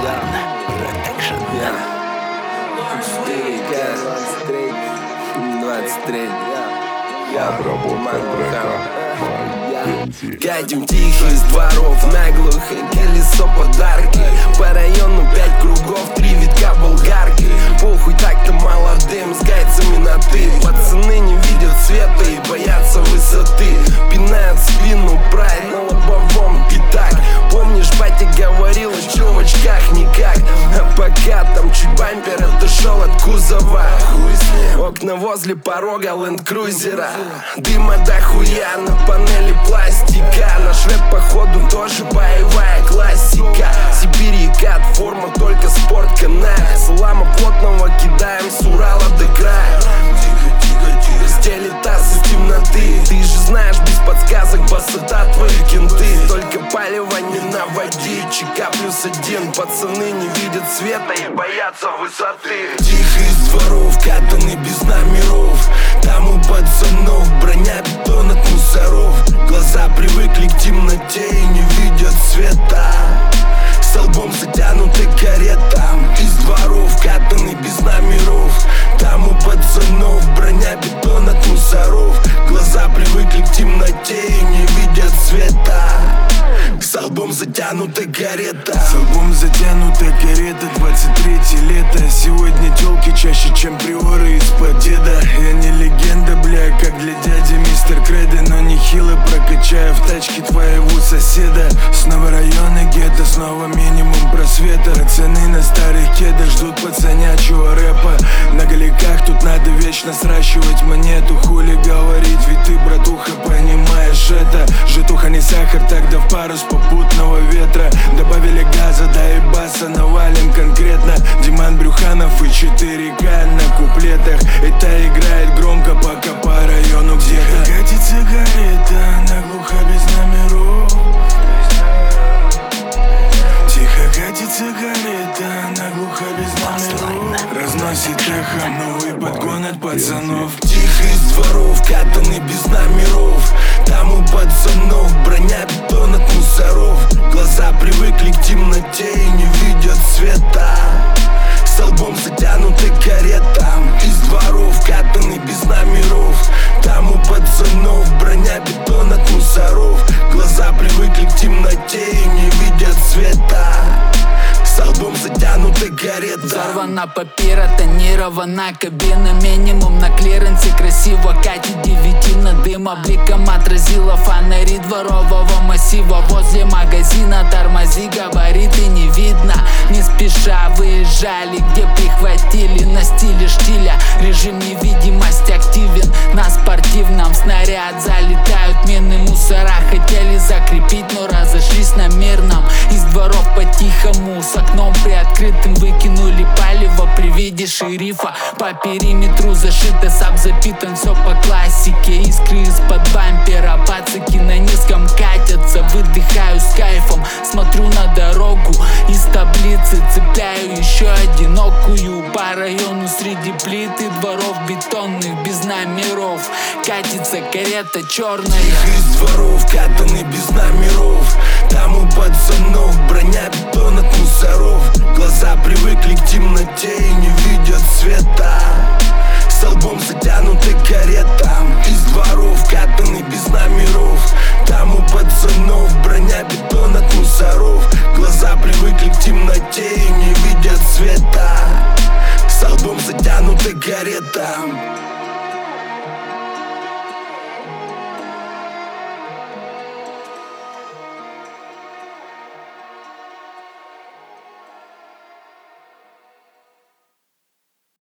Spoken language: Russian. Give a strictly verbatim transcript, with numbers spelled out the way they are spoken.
Катим тихо из дворов наглухо, колесо подарки. По району пять кругов, три витка болгарки. Похуй так-то молодым, с гайцами на ты. Пацаны не видят света и боятся высоты. Пинают спину прайд на лобовом пятак. Помнишь, батя говорил, что в очках никак. А пока там чуть бампер отошел от кузова. Окна возле порога ленд-крузера. Дыма дохуя на панели пластика. Наш рэп походу тоже боевая классика. Сибирь, Кат, форма только спортканал. Салама плотного кидаем с Урала до края. Стелит таз из темноты. Ты же знаешь, без подсказок басота твои кенты. Только палево не наводи. ЧК плюс один. Пацаны не видят света и боятся высоты. Тихо из дворов, катаны без номеров. Там у пацанов броня, бетон от мусоров. Глаза привыкли к темноте и не видят света. Столбом затянуты каретам. Из дворов, катаны без номеров. Там у пацанов броня, бетон от мусоров. Глаза привыкли к темноте и не видят света. Столбом затянута карета. Столбом затянута карета, двадцать третье лето. Сегодня тёлки чаще, чем приоры из-под деда. Я не легенда, бля, как для дяди мистер Кредо. Но нехило прокачаю в тачке твоего соседа. Снова районы гетто, снова минимум просвета. Пацаны на старых кедах ждут пацанячего рэпа. На голиках тут надо вечно сращивать монету. Хули говорить, ведь ты, братуха, понимаешь это. Житуха не сахар, тогда в пару с попутного ветра. Добавили газа, да и баса, навалим конкретно. Диман Брюханов и четыре ка на куплетах. Это играет громко, пока по району где-то. Тихо катит сигарета, наглухо без номеров. Тихо катит сигарета, наглухо без номеров. Разносит эхо новый подгон от пацанов. Тихо из дворов, катаны без номеров. Там у пацанов броня, бетон от мусоров. Глаза привыкли к темноте и не видят света. Столбом затянуты каретам. Из дворов, катаны без номеров. Там у пацанов броня, бетон от мусоров. Глаза привыкли к темноте и не видят света. Столбом затянута карета. Взорвана папира, тонирована кабина. Минимум на клиренсе, красиво катит девятина. Дым обликом отразила фонари дворового массива. Возле магазина тормози, габариты не видно. Не спеша выезжали, где прихватили. На стиле штиля режим невидимость активен. На спортивном снаряд залетают мины. Мусора хотели закрепить, но разошлись на мирном. Из дворов по-тихому с окном приоткрытым выкинули палево при виде шерифа. По периметру зашито, саб запитан, все по классике. Искры из-под бампера, пацаки на низком катятся. Выдыхаю с кайфом, смотрю на дорогу. Из таблицы цепляю еще одинокую. По району среди плит и дворов бетонных без номеров катится карета черная. Тихо из дворов, катаны без номеров. Там у пацанов броня, бетон от мусоров. Глаза привыкли к темноте и не видят света. Столбом затянуты каретам. Из дворов, катаны без номеров. Там у пацанов броня, бетон от мусоров. Глаза привыкли к темноте и не видят света. Столбом затянуты каретам.